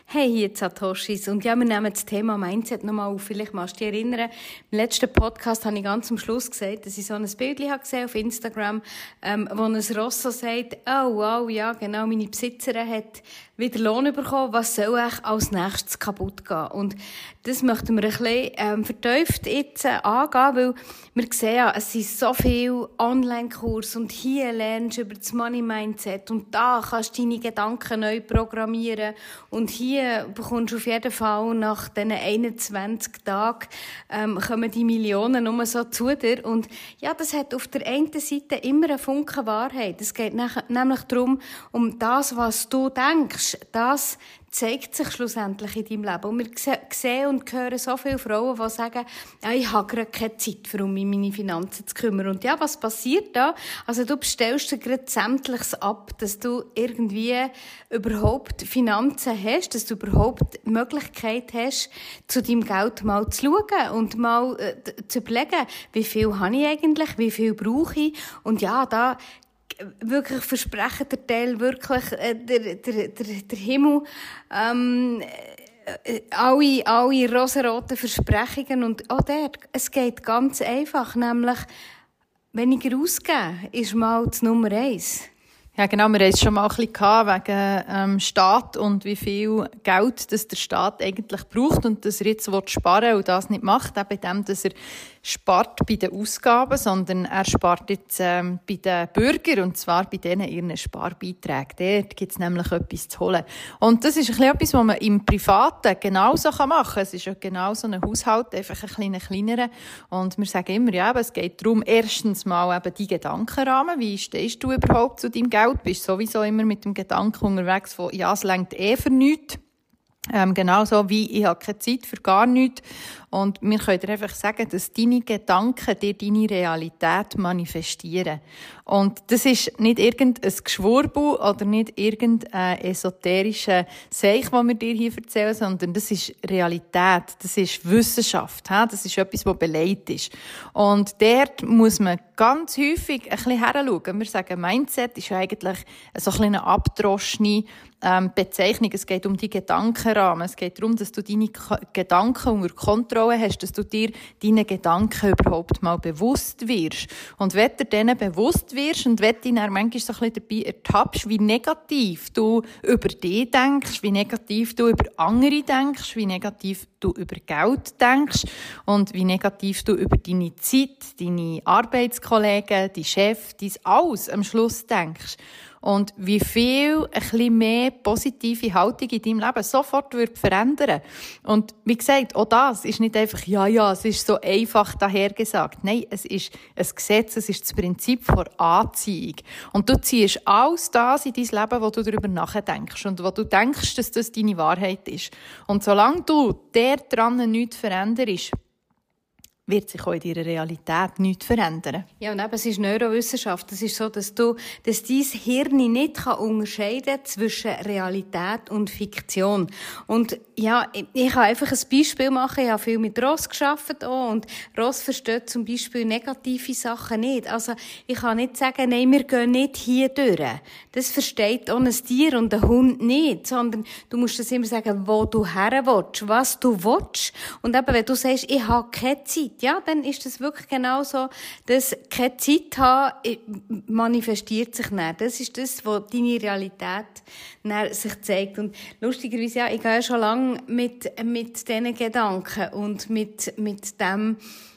Hey, hier Satoshis. Und ja, wir nehmen das Thema Mindset nochmal auf. Vielleicht magst du dich erinnern, im letzten Podcast habe ich ganz am Schluss gesagt, dass ich so ein Bild gesehen auf Instagram, wo ein Ross so sagt, oh wow, ja genau, meine Besitzerin hat wieder Lohn bekommen, was soll eigentlich als nächstes kaputt gehen? Und das möchten wir ein bisschen vertieft jetzt angehen, weil wir sehen ja, es sind so viele Online-Kurse und hier lernst du über das Money-Mindset und da kannst du deine Gedanken neu programmieren und hier bekommst du auf jeden Fall nach diesen 21 Tagen kommen die Millionen nur so zu dir. Und ja, das hat auf der einen Seite immer einen Funken Wahrheit. Es geht nämlich darum, um das, was du denkst, das zeigt sich schlussendlich in deinem Leben. Und wir sehen und hören so viele Frauen, die sagen, ja, ich habe gerade keine Zeit, um mich um meine Finanzen zu kümmern. Und ja, was passiert da? Also du bestellst dir gerade Sämtliches ab, dass du irgendwie überhaupt Finanzen hast, dass du überhaupt die Möglichkeit hast, zu deinem Geld mal zu schauen und mal zu überlegen, wie viel habe ich eigentlich, wie viel brauche ich. Und ja, da wirklich versprechen der Teil wirklich der Himmel alle rosaroten Versprechungen und auch dort, es geht ganz einfach, nämlich weniger ausgeben ist mal das Nummer 1. Ja, genau. Wir haben es schon mal ein bisschen wegen Staat und wie viel Geld das der Staat eigentlich braucht und dass er jetzt sparen will und das nicht macht, auch bei dem, dass er spart bei den Ausgaben, sondern er spart jetzt bei den Bürgern, und zwar bei denen ihren Sparbeiträgen. Dort gibt es nämlich etwas zu holen. Und das ist ein bisschen etwas, was man im Privaten genauso machen kann. Es ist ja genau so ein Haushalt, einfach ein bisschen kleinerer. Und wir sagen immer, ja, es geht darum, erstens mal eben die Gedankenrahmen. Wie stehst du überhaupt zu deinem Geld? Bist sowieso immer mit dem Gedanken unterwegs von, ja, es reicht für nichts. Genauso wie ich habe keine Zeit für gar nichts. Und wir können dir einfach sagen, dass deine Gedanken dir deine Realität manifestieren. Und das ist nicht irgendein Geschwurbel oder nicht irgendein esoterischer Seich, den wir dir hier erzählen, sondern das ist Realität, das ist Wissenschaft, das ist etwas, was belegt ist. Und dort muss man ganz häufig ein bisschen hinschauen. Wir sagen, Mindset ist eigentlich so ein eine abgedroschene Bezeichnung. Es geht um die Gedankenrahmen. Es geht darum, dass du deine Gedanken unter Kontrolle hast, dass du dir deine Gedanken überhaupt mal bewusst wirst. Und wenn du denen bewusst wirst und wenn du dich dann manchmal so ein bisschen dabei ertappst, wie negativ du über dich denkst, wie negativ du über andere denkst, wie negativ du über Geld denkst und wie negativ du über deine Zeit, deine Arbeitskollegen, deinen Chef, dein Alles am Schluss denkst. Und wie viel ein bisschen mehr positive Haltung in deinem Leben sofort wird verändern. Und wie gesagt, auch das ist nicht einfach, ja, es ist so einfach dahergesagt. Nein, es ist ein Gesetz, es ist das Prinzip der Anziehung. Und du ziehst alles das in dein Leben, wo du darüber nachdenkst und wo du denkst, dass das deine Wahrheit ist. Und solange du daran nichts veränderst, wird sich auch in deiner Realität nichts verändern. Ja, und eben, es ist Neurowissenschaft. Es ist so, dass dein Hirn nicht unterscheiden kann zwischen Realität und Fiktion. Und ja, ich kann einfach ein Beispiel machen. Ich habe viel mit Ross gearbeitet auch, und Ross versteht zum Beispiel negative Sachen nicht. Also, ich kann nicht sagen, nein, wir gehen nicht hier durch. Das versteht auch ein Tier und ein Hund nicht, sondern du musst das immer sagen, wo du her willst, was du willst. Und eben, wenn du sagst, ich habe keine Zeit, ja, dann ist das wirklich genau so, dass keine Zeit haben, manifestiert sich nicht. Das ist das, was deine Realität sich zeigt. Und lustigerweise, ja, ich gehe ja schon lange mit diesen Gedanken und mit dem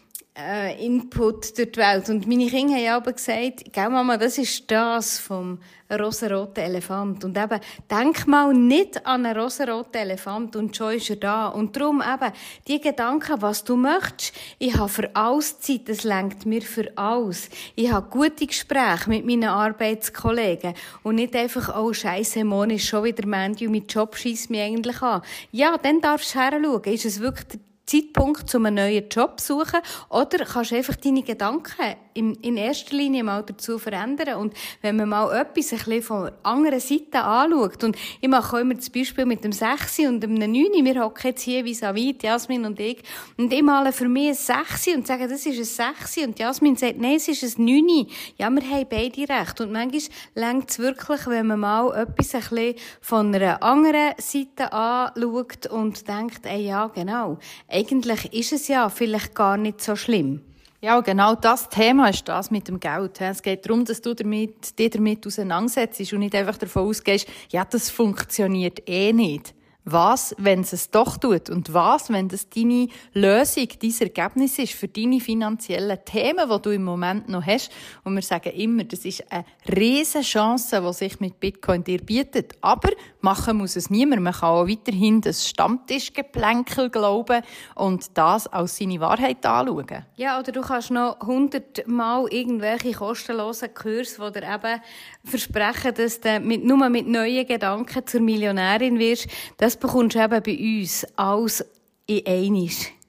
Input durch die Welt. Und meine Kinder haben ja aber gesagt, gell Mama, das ist das vom rosaroten Elefant. Und eben, denk mal nicht an einen rosaroten Elefant und schon ist er da. Und darum eben, die Gedanken, was du möchtest, ich habe für alles Zeit, das lenkt mir für alles. Ich habe gute Gespräche mit meinen Arbeitskollegen und nicht einfach, oh Scheisse, morgen ist schon wieder Mandy und mein Job scheisst mich eigentlich an. Ja, dann darfst du hinschauen. Ist es wirklich der Zeitpunkt, um einen neuen Job zu suchen? Oder kannst du einfach deine Gedanken in erster Linie mal dazu verändern. Und wenn man mal etwas ein bisschen von der anderen Seite anschaut, und ich mache auch immer das Beispiel mit dem 6 und dem 9, wir hocken jetzt hier vis-à-vis, Jasmin und ich male für mich ein 6 und sage, das ist ein 6, und Jasmin sagt, nein, es ist ein 9. Ja, wir haben beide recht. Und manchmal reicht es wirklich, wenn man mal etwas ein bisschen von einer anderen Seite anschaut und denkt, ja, genau, eigentlich ist es ja vielleicht gar nicht so schlimm. Ja, genau das Thema ist das mit dem Geld. Es geht darum, dass du dich damit auseinandersetzt und nicht einfach davon ausgehst, ja, das funktioniert eh nicht. Was, wenn es doch tut? Und was, wenn das deine Lösung, dein Ergebnis ist für deine finanziellen Themen, die du im Moment noch hast? Und wir sagen immer, das ist eine riesen Chance, die sich mit Bitcoin dir bietet. Aber machen muss es niemand. Man kann auch weiterhin das Stammtischgeplänkel glauben und das als seine Wahrheit anschauen. Ja, oder du kannst noch 100-mal irgendwelche kostenlosen Kurse, die dir eben versprechen, dass du nur mit neuen Gedanken zur Millionärin wirst. Das bekommst du eben bei uns alles in einmal.